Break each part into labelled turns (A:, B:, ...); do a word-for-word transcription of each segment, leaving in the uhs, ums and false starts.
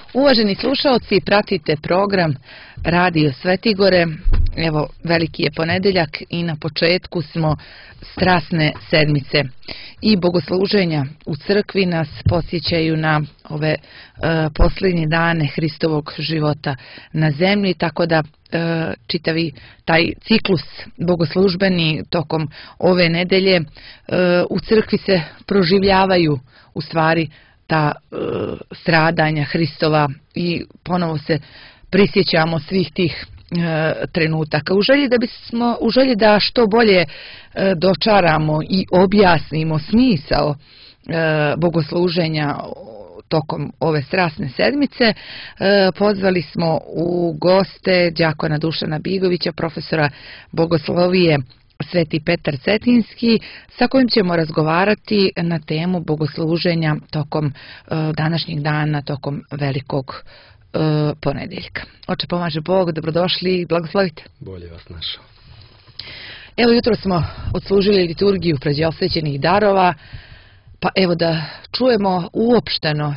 A: Uvaženi slušaoci, pratite program Radio Svetigore. Evo, veliki je ponedeljak i na početku smo strasne sedmice i bogosluženja u crkvi nas podsjećaju na ove e, posljednje dane Hristovog života na zemlji, tako da e, čitavi taj ciklus bogoslužbeni tokom ove nedelje e, u crkvi se proživljavaju u stvari ta e, stradanja Hristova i ponovo se prisjećamo svih tih e, trenutaka. U želji da bismo, u želji da što bolje e, dočaramo i objasnimo smisao e, bogosluženja tokom ove strasne sedmice, e, pozvali smo u goste đakona Dušana Bigovića, profesora bogoslovije Sveti Petar Cetinski, sa kojim ćemo razgovarati na temu bogosluženja tokom e, današnjeg dana, tokom velikog e, ponedeljka. Oče pomaže Bog, dobrodošli i blagoslovite.
B: Bolje vas našao.
A: Evo, jutro smo odslužili liturgiju pređeosvećenih darova, pa evo da čujemo uopšteno,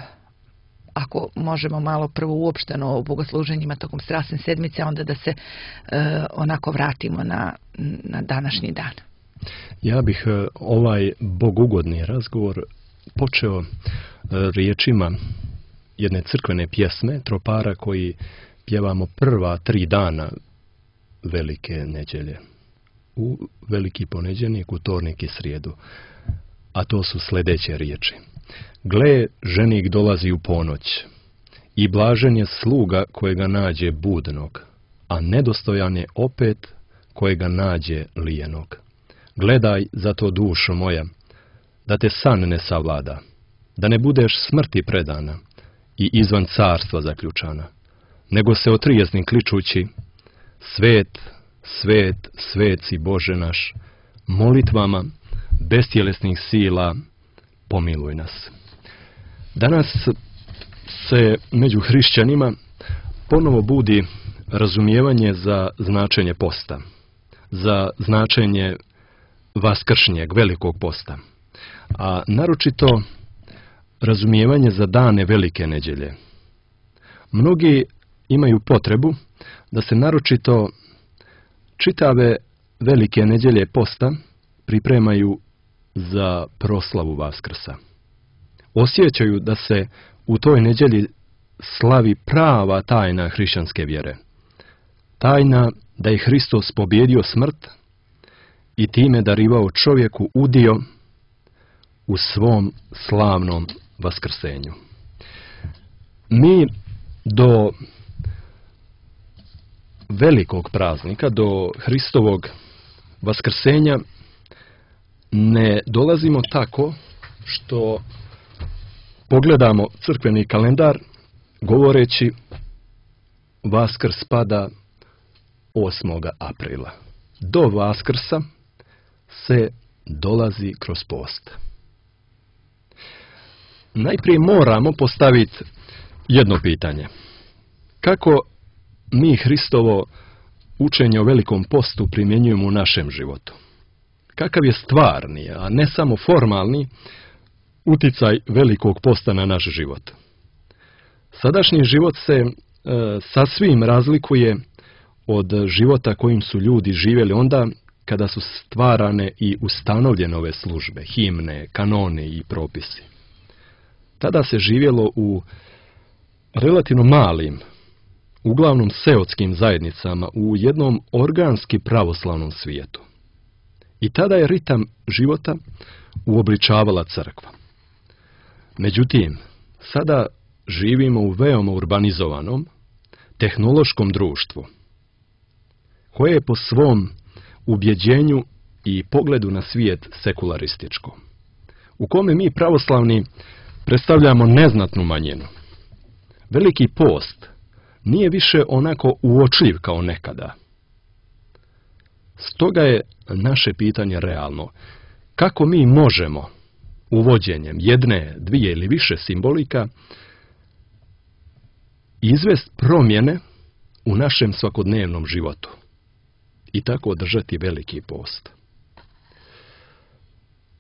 A: ako možemo malo prvo uopšteno o bogosluženjima tokom strasne sedmice, onda da se e, onako vratimo na, na današnji dan.
B: Ja bih e, ovaj bogugodni razgovor počeo e, riječima jedne crkvene pjesme, tropara koji pjevamo prva tri dana velike nedjelje. U veliki ponedjeljnik, utornik i srijedu. A to su sljedeće riječi. Gle, ženik dolazi u ponoć i blažen je sluga kojega nađe budnog, a nedostojan je opet kojega nađe lijenog. Gledaj zato, dušo moja, da te san ne savlada, da ne budeš smrti predana i izvan carstva zaključana, nego se otrijezni kličući, svet, svet, svet si Bože naš, molitvama bestjelesnih sila pomiluj nas. Danas se među hrišćanima ponovo budi razumijevanje za značenje posta, za značenje vaskršnjeg, velikog posta, a naročito razumijevanje za dane velike nedjelje. Mnogi imaju potrebu da se naročito čitave velike nedjelje posta pripremaju za proslavu Vaskrsa. Osjećaju da se u toj nedjelji slavi prava tajna hrišćanske vjere. Tajna da je Hristos pobjedio smrt i time darivao čovjeku udio u svom slavnom vaskrsenju. Mi do velikog praznika, do Hristovog vaskrsenja ne dolazimo tako što pogledamo crkveni kalendar govoreći Vaskrs pada osmog aprila. Do Vaskrsa se dolazi kroz post. Najprije moramo postaviti jedno pitanje. Kako mi Hristovo učenje o velikom postu primjenjujemo u našem životu? Kakav je stvarni, a ne samo formalni, uticaj velikog posta na naš život? Sadašnji život se e, sasvim razlikuje od života kojim su ljudi živjeli onda kada su stvarane i ustanovljene ove službe, himne, kanoni i propisi. Tada se živjelo u relativno malim, uglavnom seotskim zajednicama u jednom organski pravoslavnom svijetu. I tada je ritam života uobličavala crkva. Međutim, sada živimo u veoma urbanizovanom, tehnološkom društvu, koje je po svom ubjeđenju i pogledu na svijet sekularističko, u kome mi pravoslavni predstavljamo neznatnu manjinu. Veliki post nije više onako uočljiv kao nekada. Stoga je naše pitanje realno. Kako mi možemo uvođenjem jedne, dvije ili više simbolika izvesti promjene u našem svakodnevnom životu i tako održati veliki post?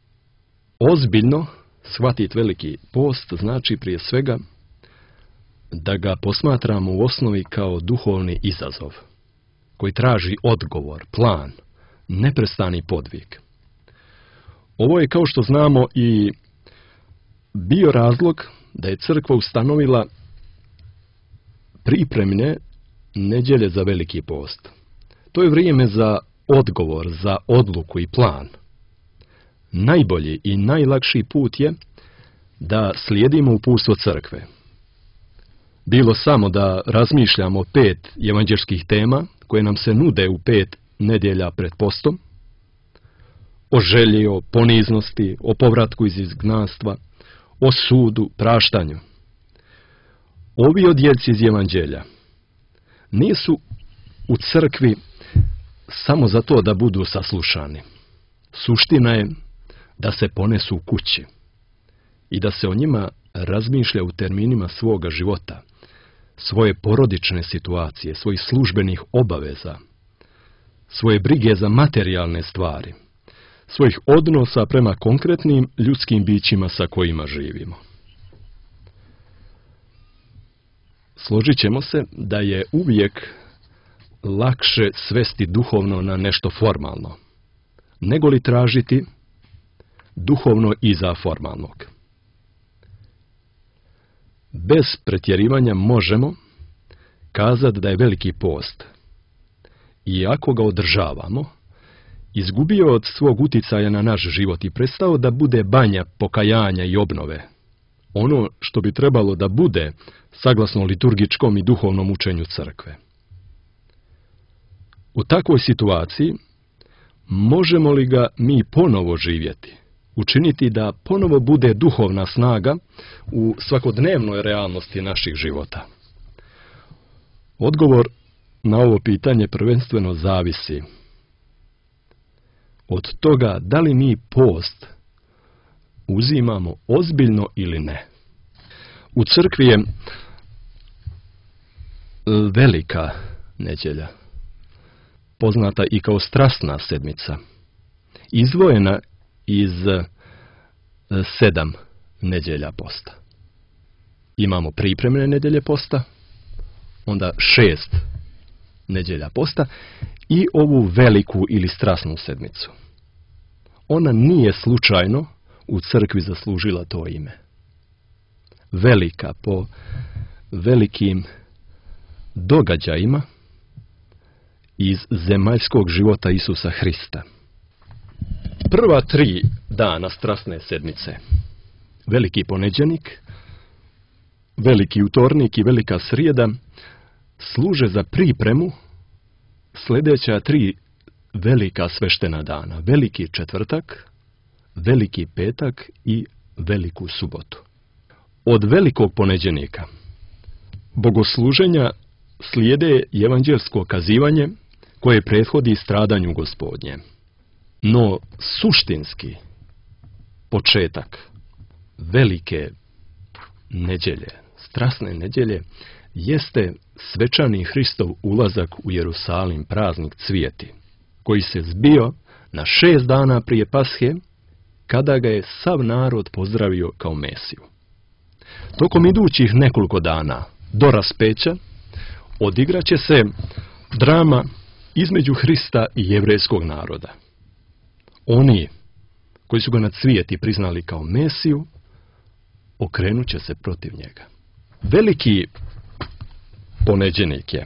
B: Ozbiljno shvatiti veliki post znači prije svega da ga posmatramo u osnovi kao duhovni izazov, koji traži odgovor, plan, neprestani podvig. Ovo je, kao što znamo, i bio razlog da je crkva ustanovila pripremne nedjelje za Veliki post. To je vrijeme za odgovor, za odluku i plan. Najbolji i najlakši put je da slijedimo uputstvo crkve. Bilo samo da razmišljamo o pet evanđelskih tema koje nam se nude u pet nedjelja pred postom, o želji, o poniznosti, o povratku iz izgnanstva, o sudu, praštanju. Ovi odjeljci iz evanđelja nisu u crkvi samo zato da budu saslušani. Suština je da se ponesu u kući i da se o njima razmišlja u terminima svoga života, svoje porodične situacije, svojih službenih obaveza, svoje brige za materijalne stvari, svojih odnosa prema konkretnim ljudskim bićima sa kojima živimo. Složit ćemo se da je uvijek lakše svesti duhovno na nešto formalno, nego li tražiti duhovno iza formalnog. Bez pretjerivanja možemo kazati da je Veliki post, iako ga održavamo, izgubio od svog uticaja na naš život i prestao da bude banja pokajanja i obnove. Ono što bi trebalo da bude saglasno liturgičkom i duhovnom učenju crkve. U takvoj situaciji možemo li ga mi ponovo živjeti, učiniti da ponovo bude duhovna snaga u svakodnevnoj realnosti naših života? Odgovor na ovo pitanje prvenstveno zavisi od toga da li mi post uzimamo ozbiljno ili ne. U crkvi je Velika nedjelja, poznata i kao strasna sedmica, izdvojena iz sedam nedjelja posta. Imamo pripremne nedjelje posta, onda šest nedjelja posta i ovu veliku ili strasnu sedmicu. Ona nije slučajno u crkvi zaslužila to ime. Velika po velikim događajima iz zemaljskog života Isusa Hrista. Prva tri dana strasne sedmice, Veliki ponedjeljnik, Veliki utornik i Velika srijeda, služe za pripremu sljedeća tri velika sveštena dana. Veliki četvrtak, Veliki petak i Veliku subotu. Od Velikog ponedjeljnika bogosluženja slijede evanđelsko kazivanje koje prethodi stradanju Gospodnje. No suštinski početak velike nedjelje, strasne nedjelje, jeste svečani Hristov ulazak u Jerusalim, praznik cvijeti, koji se zbio na šest dana prije Pashe, kada ga je sav narod pozdravio kao Mesiju. Tokom idućih nekoliko dana do raspeća odigraće se drama između Hrista i jevrejskog naroda. Oni koji su ga na cvijeti priznali kao Mesiju, okrenut će se protiv njega. Veliki ponedjeljnik je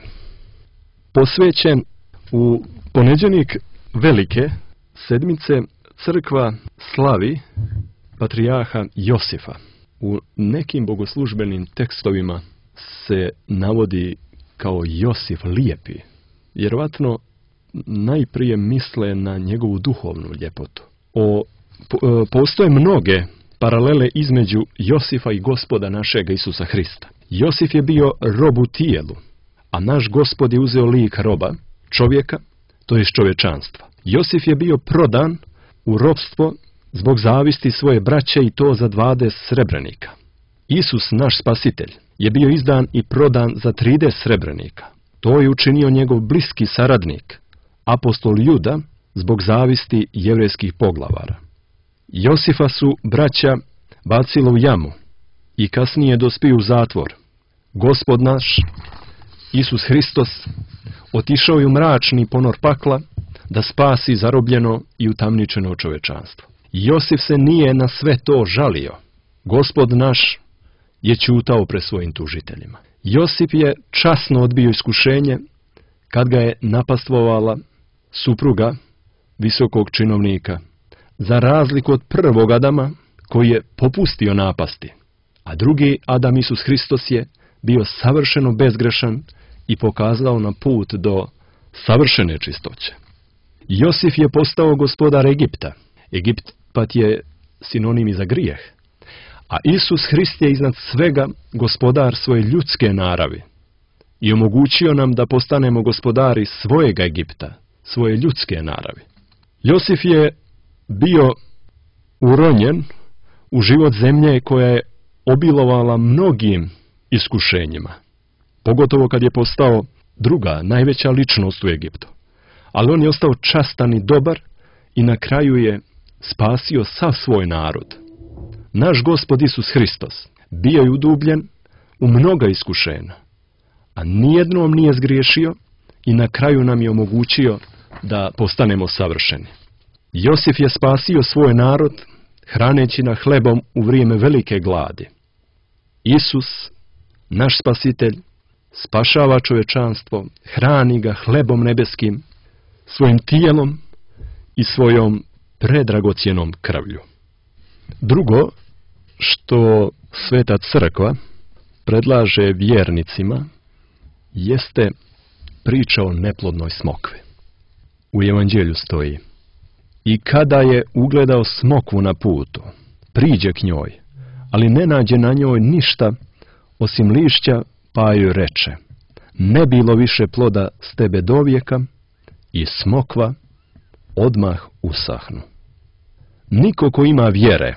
B: posvećen. U ponedjeljnik Velike sedmice crkva slavi patrijarha Josifa. U nekim bogoslužbenim tekstovima se navodi kao Josif lijepi. Vjerovatno najprije misle na njegovu duhovnu ljepotu. O, po, postoje mnoge paralele između Josifa i Gospoda našega Isusa Hrista. Josif je bio rob u tijelu, a naš Gospod je uzeo lik roba, čovjeka, to je čovječanstva. Josif je bio prodan u ropstvo zbog zavisti svoje braće i to za dvadeset srebrenika. Isus, naš spasitelj, je bio izdan i prodan za trideset srebrenika. To je učinio njegov bliski saradnik, apostol Juda, zbog zavisti jevrejskih poglavara. Josifa su braća bacila u jamu i kasnije dospio u zatvor, Gospod naš, Isus Hristos, otišao je u mračni ponor pakla da spasi zarobljeno i utamničeno čovečanstvo. Josif se nije na sve to žalio. Gospod naš je ćutao pred svojim tužiteljima. Josip je časno odbio iskušenje kad ga je napastvovala supruga visokog činovnika, za razliku od prvog Adama koji je popustio napasti, a drugi Adam Isus Hristos je bio savršeno bezgrešan i pokazao na put do savršene čistoće. Josif je postao gospodar Egipta. Egipat je sinonim i za grijeh. A Isus Hrist je iznad svega gospodar svoje ljudske naravi i omogućio nam da postanemo gospodari svojega Egipta, svoje ljudske naravi. Josif je bio uronjen u život zemlje koja je obilovala mnogim iskušenjima, pogotovo kad je postao druga, najveća ličnost u Egiptu. Ali on je ostao častan i dobar i na kraju je spasio sav svoj narod. Naš Gospod Isus Hristos bio je udubljen u mnoga iskušenja, a nijednom nije zgriješio i na kraju nam je omogućio da postanemo savršeni. Josif je spasio svoj narod hraneći na hlebom u vrijeme velike gladi. Isus, naš spasitelj, spašava čovečanstvo, hrani ga hlebom nebeskim, svojim tijelom i svojom predragocjenom krvlju. Drugo, što Sveta Crkva predlaže vjernicima, jeste priča o neplodnoj smokvi. U Evanđelju stoji: i kada je ugledao smokvu na putu, priđe k njoj, ali ne nađe na njoj ništa osim lišća, pa joj reče: ne bilo više ploda s tebe dovijeka, i smokva odmah usahnu. Niko ko ima vjere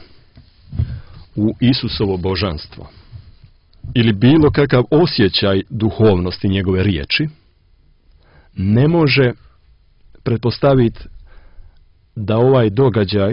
B: u Isusovo božanstvo ili bilo kakav osjećaj duhovnosti njegove riječi, ne može pretpostaviti da ovaj događaj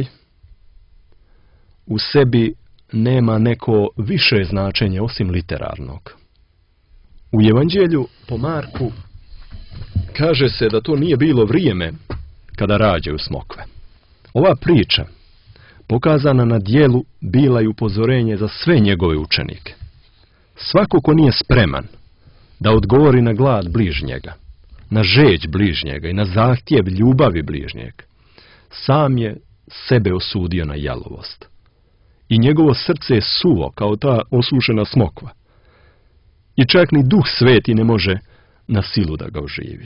B: u sebi nema neko više značenje osim literarnog. U Evanđelju po Marku kaže se da to nije bilo vrijeme kada rađaju smokve. Ova priča, pokazana na djelu, bila je upozorenje za sve njegove učenike. Svako ko nije spreman da odgovori na glad bližnjega, na žeđ bližnjega i na zahtjev ljubavi bližnjeg, sam je sebe osudio na jalovost. I njegovo srce je suvo kao ta osušena smokva. I čak ni Duh Sveti ne može na silu da ga oživi.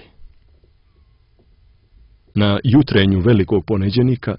B: Na jutrenju velikog ponedjeljnika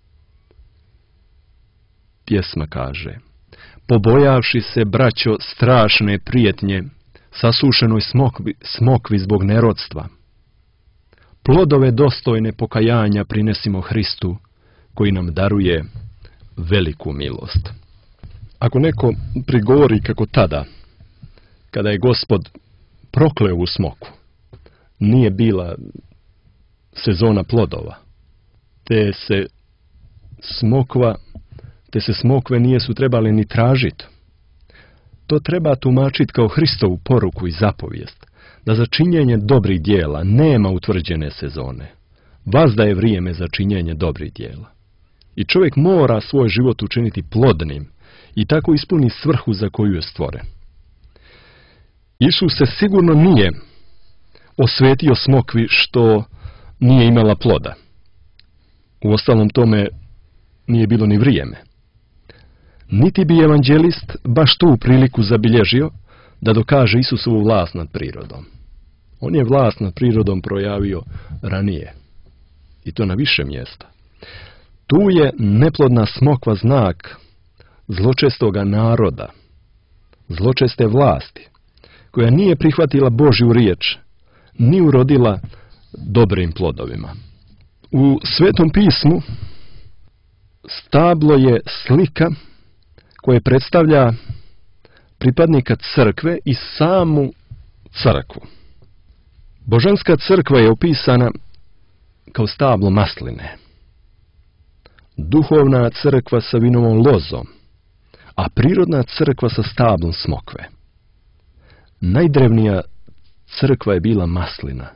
B: pjesma kaže: pobojavši se, braćo, strašne prijetnje, sasušenoj smokvi, smokvi zbog nerodstva, plodove dostojne pokajanja prinesimo Hristu, koji nam daruje veliku milost. Ako neko prigovori kako tada, kada je Gospod prokleo u smoku, nije bila sezona plodova, te se smokva, te se smokve nije su trebale ni tražiti, to treba tumačiti kao Hristovu poruku i zapovijest, da za činjenje dobrih dijela nema utvrđene sezone. Vazda je vrijeme za činjenje dobrih dijela. I čovjek mora svoj život učiniti plodnim i tako ispuni svrhu za koju je stvoren. Isus se sigurno nije osvetio smokvi što nije imala ploda. Uostalom tome nije bilo ni vrijeme. Niti bi evanđelist baš tu priliku zabilježio da dokaže Isusovu vlast nad prirodom. On je vlast nad prirodom projavio ranije. I to na više mjesta. Tu je neplodna smokva znak zločestoga naroda, zločeste vlasti, koja nije prihvatila Božju riječ, ni urodila dobrim plodovima. U Svetom pismu stablo je slika koja predstavlja pripadnika crkve i samu crkvu. Božanska crkva je opisana kao stablo masline, duhovna crkva sa vinovom lozom, a prirodna crkva sa stablom smokve. Najdrevnija crkva je bila maslina.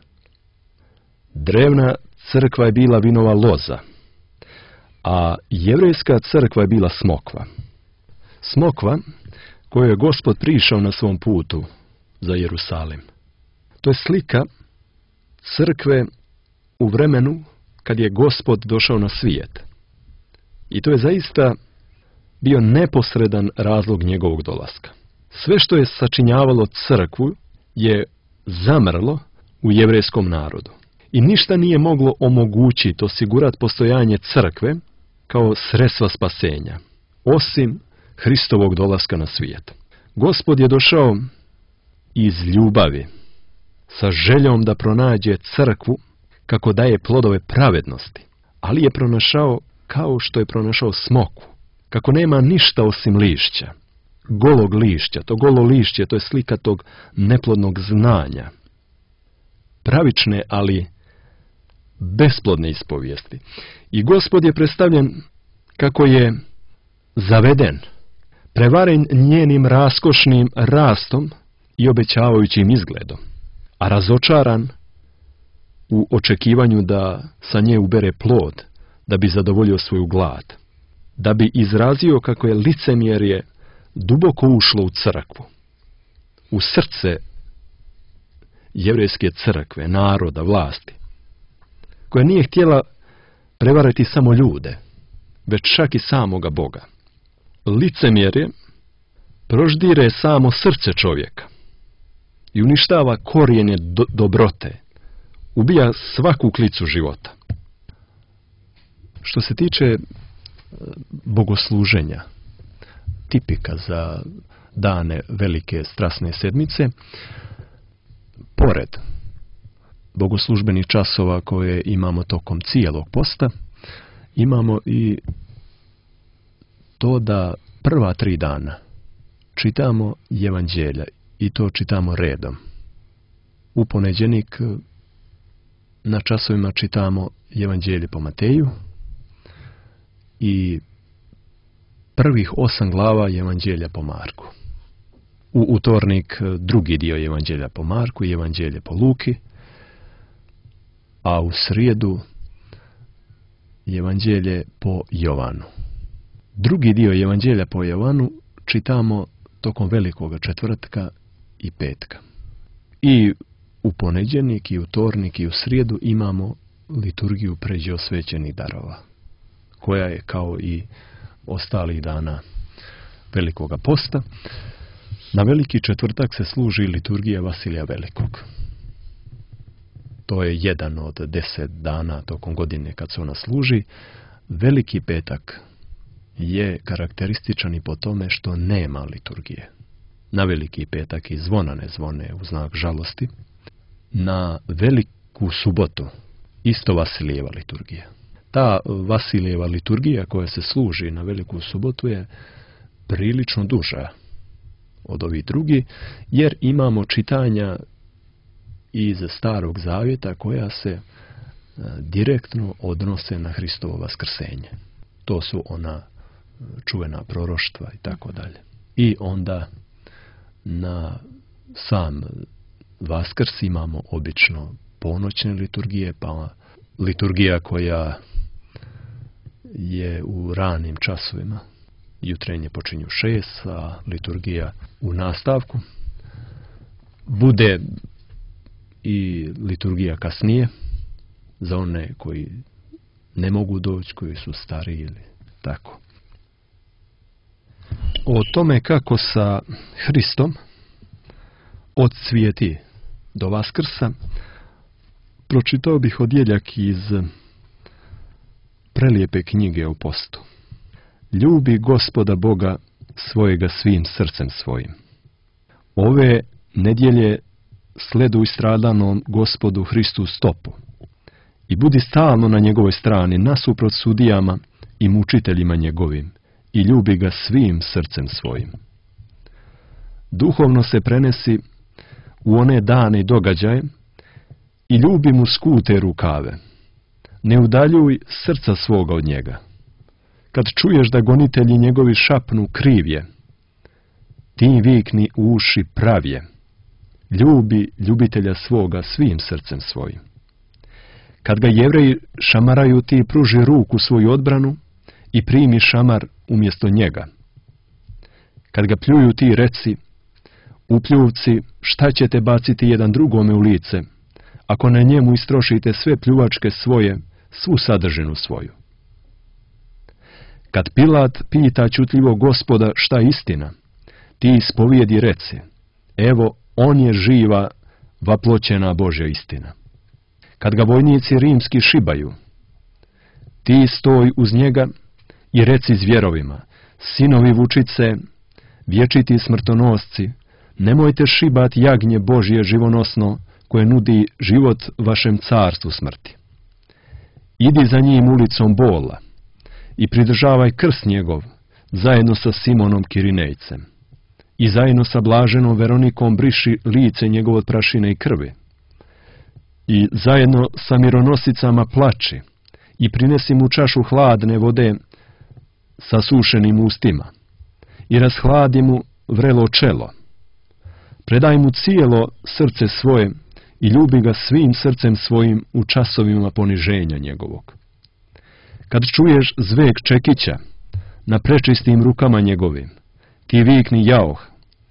B: Drevna crkva je bila vinova loza, a jevrejska crkva je bila smokva. Smokva koju je Gospod prišao na svom putu za Jerusalim. To je slika crkve u vremenu kad je Gospod došao na svijet. I to je zaista bio neposredan razlog njegovog dolaska. Sve što je sačinjavalo crkvu je zamrlo u jevrejskom narodu. I ništa nije moglo omogućiti, osigurati postojanje crkve kao sredstva spasenja, osim Hristovog dolaska na svijet. Gospod je došao iz ljubavi, sa željom da pronađe crkvu kako daje plodove pravednosti, ali je pronašao kao što je pronašao smokvu, kako nema ništa osim lišća, golog lišća. To golo lišće, to je slika tog neplodnog znanja, pravične, ali besplodne ispovijesti. I Gospod je predstavljen kako je zaveden, prevaren njenim raskošnim rastom i obećavajućim izgledom, a razočaran u očekivanju da sa nje ubere plod, da bi zadovoljio svoju glad, da bi izrazio kako je licemjerje duboko ušlo u crkvu, u srce jevrejske crkve, naroda, vlasti, koja nije htjela prevariti samo ljude, već čak i samoga Boga. Licemjerje proždire samo srce čovjeka i uništava korijene do- dobrote, ubija svaku klicu života. Što se tiče bogosluženja, tipika za dane velike strasne sedmice, pored bogoslužbenih časova koje imamo tokom cijelog posta, imamo i to da prva tri dana čitamo evanđelja i to čitamo redom. U ponedjeljnik na časovima čitamo evanđelje po Mateju i prvih osam glava evanđelja po Marku. U utornik drugi dio evanđelja po Marku i evanđelje po Luki, a u srijedu evanđelje po Jovanu. Drugi dio evanđelja po Jovanu čitamo tokom velikoga četvrtka i petka. I u ponedjeljnik i utornik i u srijedu imamo liturgiju pređe osvećenih darova, koja je kao i ostalih dana velikoga posta. Na veliki četvrtak se služi liturgija Vasilija Velikog. To je jedan od deset dana tokom godine kad se ona služi. Veliki petak je karakterističan i po tome što nema liturgije. Na veliki petak i zvona ne zvone u znak žalosti. Na veliku subotu isto Vasilijeva liturgija. Ta Vasilijeva liturgija koja se služi na veliku subotu je prilično duža od ovih drugi, jer imamo čitanja iz Starog Zavjeta koja se direktno odnose na Hristovo vaskrsenje. To su ona čuvena proroštva i tako dalje. I onda na sam Vaskrs imamo obično ponoćne liturgije, pa liturgija koja je u ranim časovima. Jutrenje počinju šest, a liturgija u nastavku. Bude i liturgija kasnije, za one koji ne mogu doći, koji su stari ili tako. O tome kako sa Hristom od cvijeti do Vaskrsa pročitao bih odjeljak iz prelijepe knjige o postu. Ljubi Gospoda Boga svojega svim srcem svojim. Ove nedjelje sleduj stradanom Gospodu Hristu stopu i budi stalno na njegovoj strani nasuprot sudijama i mučiteljima njegovim i ljubi ga svim srcem svojim. Duhovno se prenesi u one dane i događaje i ljubi mu skute rukave. Ne udaljuj srca svoga od njega. Kad čuješ da gonitelji njegovi šapnu kriv je, ti vikni u uši prav je. ljubi ljubitelja svoga svim srcem svojim. Kad ga Jevreji šamaraju, ti pruži ruku svoju odbranu i primi šamar umjesto njega. Kad ga pljuju, ti reci, u pljuvci šta ćete baciti jedan drugome u lice, ako na njemu istrošite sve pljuvačke svoje, svu sadržinu svoju. Kad Pilat pita čutljivo Gospoda šta je istina, ti ispovijedi reci, evo on je živa, vaploćena Božja istina. Kad ga vojnici rimski šibaju, ti stoj uz njega i reci zvjerovima, sinovi vučice, vječiti smrtonosci, nemojte šibat jagnje Božje živonosno, koje nudi život vašem carstvu smrti. Idi za njim ulicom bola i pridržavaj krst njegov, zajedno sa Simonom Kirinejcem. I zajedno sa blaženom Veronikom briši lice njegov od prašine i krvi. I zajedno sa mironosicama plači i prinesi mu čašu hladne vode sa sušenim ustima i rashladi mu vrelo čelo. Predaj mu cijelo srce svoje i ljubi ga svim srcem svojim u časovima poniženja njegovog. Kad čuješ zvek čekića na prečistim rukama njegovim, ti vikni jaoh.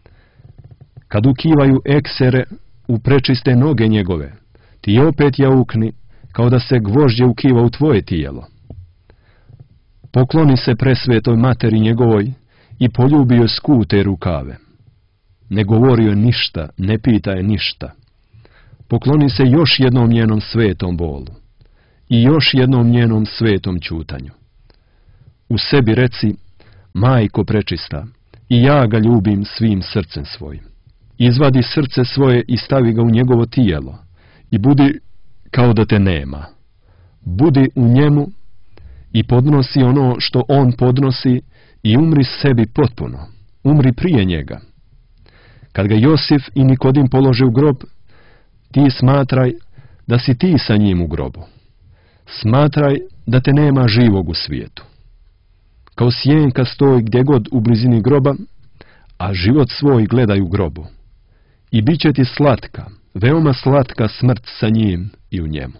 B: Kad ukivaju eksere u prečiste noge njegove, ti opet jaukni, kao da se gvožđe ukiva u tvoje tijelo. Pokloni se presvetoj materi njegovoj i poljubi joj skute rukave. Ne govori joj ništa, ne pita je ništa. Pokloni se još jednom njenom svetom bolu i još jednom njenom svetom ćutanju. U sebi reci, majko prečista, i ja ga ljubim svim srcem svojim. Izvadi srce svoje i stavi ga u njegovo tijelo i budi kao da te nema. Budi u njemu i podnosi ono što on podnosi i umri sebi potpuno. Umri prije njega. Kad ga Josif i Nikodim polože u grob, ti smatraj da si ti sa njim u grobu. Smatraj da te nema živog u svijetu. Kao sjenka stoji gdje god u blizini groba, a život svoj gledaj u grobu. I bit će ti slatka, veoma slatka smrt sa njim i u njemu.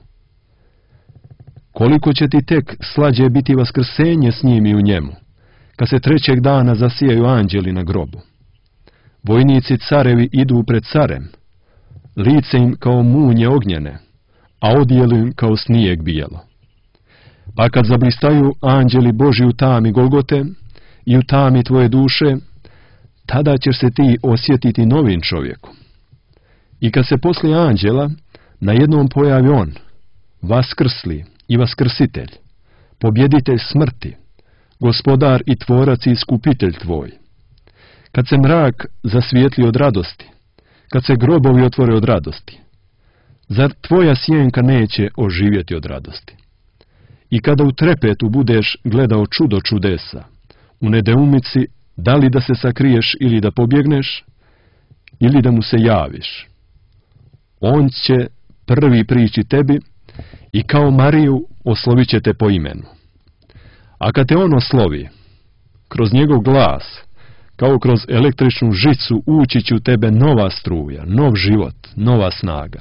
B: Koliko će ti tek slađe biti vaskrsenje s njim i u njemu, kad se trećeg dana zasijaju anđeli na grobu. Vojnici carevi idu pred carem, lice im kao munje ognjene, a odijelo im kao snijeg bijelo. Pa kad zablistaju anđeli Božji u tami Golgote i u tami tvoje duše, tada ćeš se ti osjetiti novim čovjekom. I kad se poslije anđela na jednom pojavi on, vaskrsli i vaskrsitelj, pobjeditelj smrti, gospodar i tvorac i iskupitelj tvoj. Kad se mrak zasvijetli od radosti, kad se grobovi otvore od radosti, zar tvoja sjenka neće oživjeti od radosti? I kada u trepetu budeš gledao čudo čudesa, u nedoumici da li da se sakriješ ili da pobjegneš, ili da mu se javiš, on će prvi prići tebi i kao Mariju oslovit će te po imenu. A kad te on oslovi, kroz njegov glas, kao kroz električnu žicu ući će u tebe nova struja, nov život, nova snaga.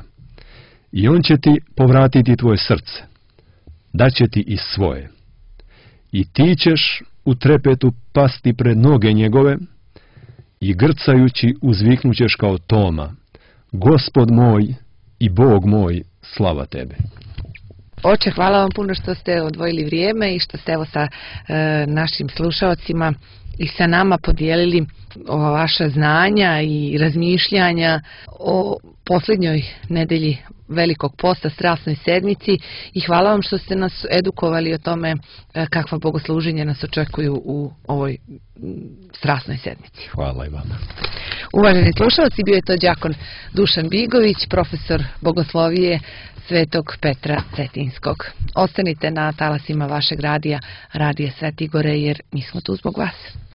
B: I on će ti povratiti tvoje srce, daće ti i svoje. I ti ćeš u trepetu pasti pred noge njegove i grcajući uzviknućeš kao Toma, Gospod moj i Bog moj, slava tebe.
A: Oče, hvala vam puno što ste odvojili vrijeme i što ste evo sa e, našim slušalcima i sa nama podijelili ova vaša znanja i razmišljanja o posljednjoj nedelji Velikog posta, strasnoj sedmici, i hvala vam što ste nas edukovali o tome kakva bogosluženja nas očekuju u ovoj strasnoj sedmici.
B: Hvala i vama.
A: Uvaženi slušalci, bio je to đakon Dušan Bigović, profesor bogoslovije Svetog Petra Cetinskog. Ostanite na talasima vašeg radija, Radija Svetigore, jer mi smo tu zbog vas.